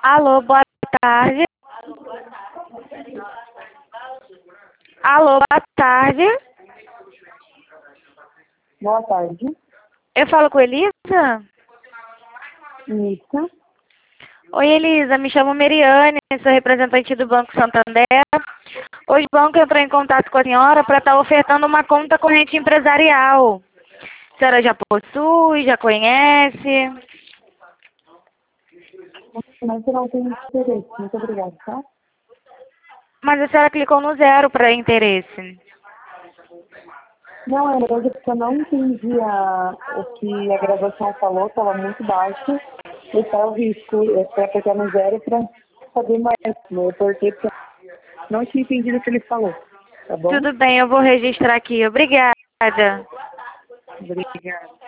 Alô, boa tarde. Alô, boa tarde. Boa tarde. Eu falo com Elisa? Isso. Oi, Elisa, me chamo Meriane, sou representante do Banco Santander. Hoje o banco entrou em contato com a senhora para estar ofertando uma conta corrente empresarial. A senhora já possui, já conhece? Mas eu não tenho interesse. Muito obrigada, tá? Mas a senhora clicou no 0 para interesse. Não, é verdade porque eu não entendi o que a gravação falou, estava muito baixo. Eu só risco para pegar no 0 para saber mais. Eu apertei porque eu não tinha entendido o que ele falou. Tá bom? Tudo bem, eu vou registrar aqui. Obrigada. Obrigada.